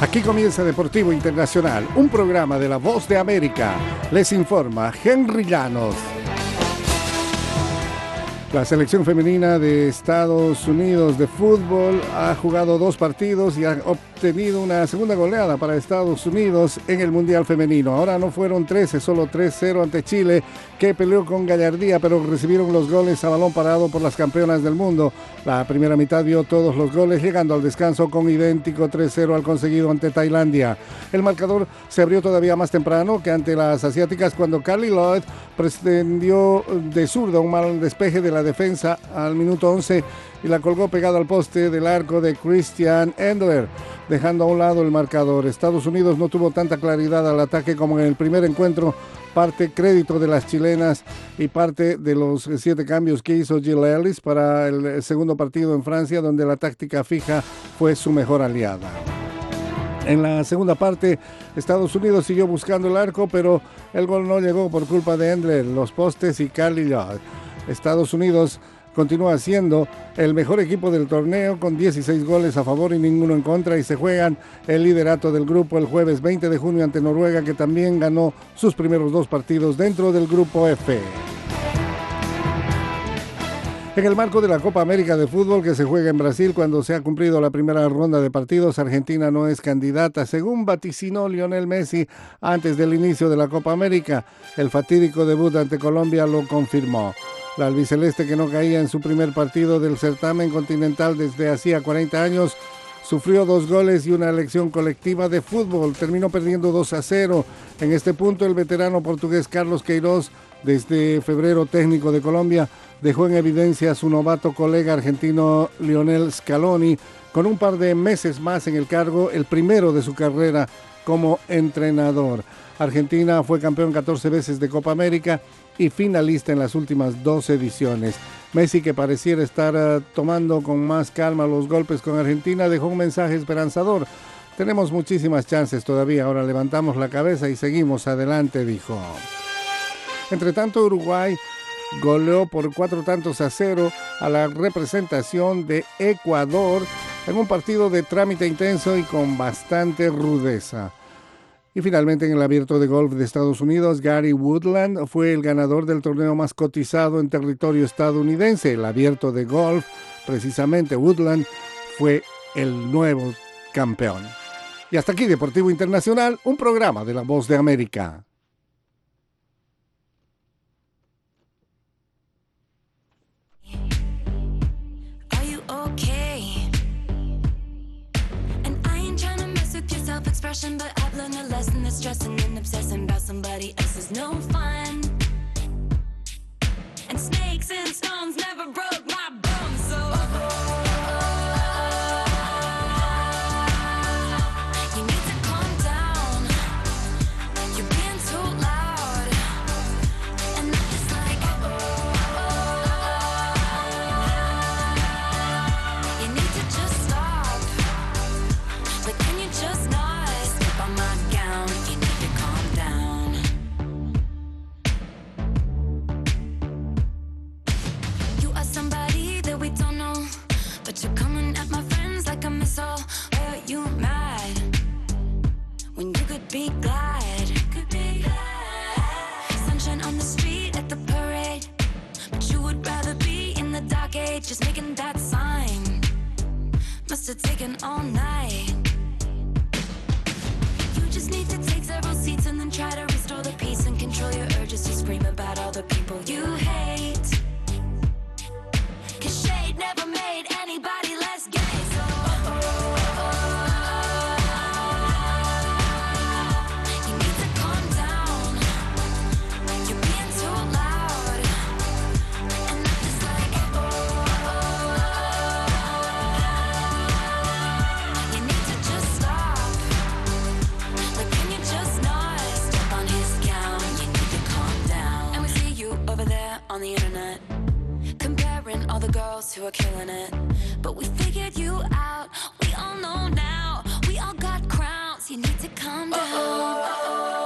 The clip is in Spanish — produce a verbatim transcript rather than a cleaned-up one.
Aquí comienza Deportivo Internacional, un programa de La Voz de América. Les informa Henry Llanos. La selección femenina de Estados Unidos de fútbol ha jugado dos partidos y ha obtenido una segunda goleada para Estados Unidos en el Mundial Femenino. Ahora no fueron trece, solo tres cero ante Chile, que peleó con gallardía, pero recibieron los goles a balón parado por las campeonas del mundo. La primera mitad vio todos los goles, llegando al descanso con idéntico tres cero al conseguido ante Tailandia. El marcador se abrió todavía más temprano que ante las asiáticas, cuando Carly Lloyd pretendió de zurda un mal despeje de la defensa al minuto once y la colgó pegada al poste del arco de Christian Endler, dejando a un lado el marcador. Estados Unidos no tuvo tanta claridad al ataque como en el primer encuentro, parte crédito de las chilenas y parte de los siete cambios que hizo Jill Ellis para el segundo partido en Francia, donde la táctica fija fue su mejor aliada. En la segunda parte, Estados Unidos siguió buscando el arco, pero el gol no llegó por culpa de Endler, los postes y Carly Lloyd. Estados Unidos continúa siendo el mejor equipo del torneo con dieciséis goles a favor y ninguno en contra, y se juegan el liderato del grupo el jueves veinte de junio ante Noruega, que también ganó sus primeros dos partidos dentro del grupo F. En el marco de la Copa América de Fútbol, que se juega en Brasil cuando se ha cumplido la primera ronda de partidos, Argentina no es candidata, según vaticinó Lionel Messi antes del inicio de la Copa América. El fatídico debut ante Colombia lo confirmó. La albiceleste, que no caía en su primer partido del certamen continental desde hacía cuarenta años, sufrió dos goles y una elección colectiva de fútbol. Terminó perdiendo dos a cero. En este punto, el veterano portugués Carlos Queiroz, desde febrero técnico de Colombia, dejó en evidencia a su novato colega argentino Lionel Scaloni, con un par de meses más en el cargo, el primero de su carrera como entrenador. Argentina fue campeón catorce veces de Copa América y finalista en las últimas dos ediciones. Messi, que pareciera estar uh, tomando con más calma los golpes con Argentina, dejó un mensaje esperanzador. Tenemos muchísimas chances todavía, ahora levantamos la cabeza y seguimos adelante, dijo. Entre tanto, Uruguay goleó por cuatro tantos a cero a la representación de Ecuador en un partido de trámite intenso y con bastante rudeza. Y finalmente, en el Abierto de Golf de Estados Unidos, Gary Woodland fue el ganador del torneo más cotizado en territorio estadounidense. El Abierto de Golf, precisamente Woodland, fue el nuevo campeón. Y hasta aquí Deportivo Internacional, un programa de La Voz de América. But I've learned a lesson that stressing and obsessing about somebody else is no fun. And snakes and stones never broke my bones, so you need to calm down. You're being too loud, and I'm just like, you need to just stop. Like, can you just not? You're coming at my friends like a missile. Why are you mad when you could be glad? Could be glad. Sunshine on the street at the parade, but you would rather be in the dark age, just making that sign. Must have taken all night. You just need to take several seats and then try to restore the peace and control your urges to scream about all the people you hate. Cause shade never made anybody less gay, so oh, oh, oh, oh. You need to calm down. You're being too loud, and I'm just like, oh, oh, oh. You need to just stop. Like, can you just not step on his gown? You need to calm down. And we see you over there on the internet, comparing all the girls who are killing it. But we figured you out, we all know now. We all got crowns, you need to calm down. Oh, oh, oh.